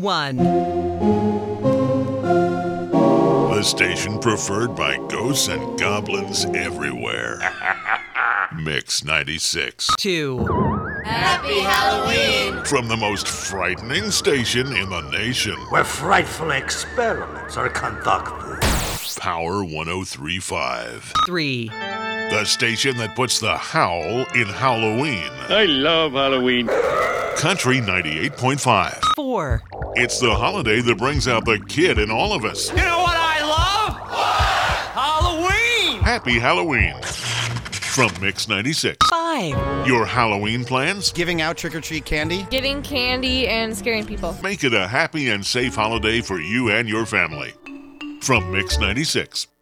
1. The station preferred by ghosts and goblins everywhere. Mix 96. 2. Happy Halloween! From the most frightening station in the nation. Where frightful experiments are conducted. Power 103.5. 3. The station that puts the howl in Halloween. I love Halloween. Country 98.5. 4. It's the holiday that brings out the kid in all of us. You know what I love? Halloween! Happy Halloween. From Mix 96. 5. Your Halloween plans? Giving out trick-or-treat candy? Giving candy and scaring people. Make it a happy and safe holiday for you and your family. From Mix 96.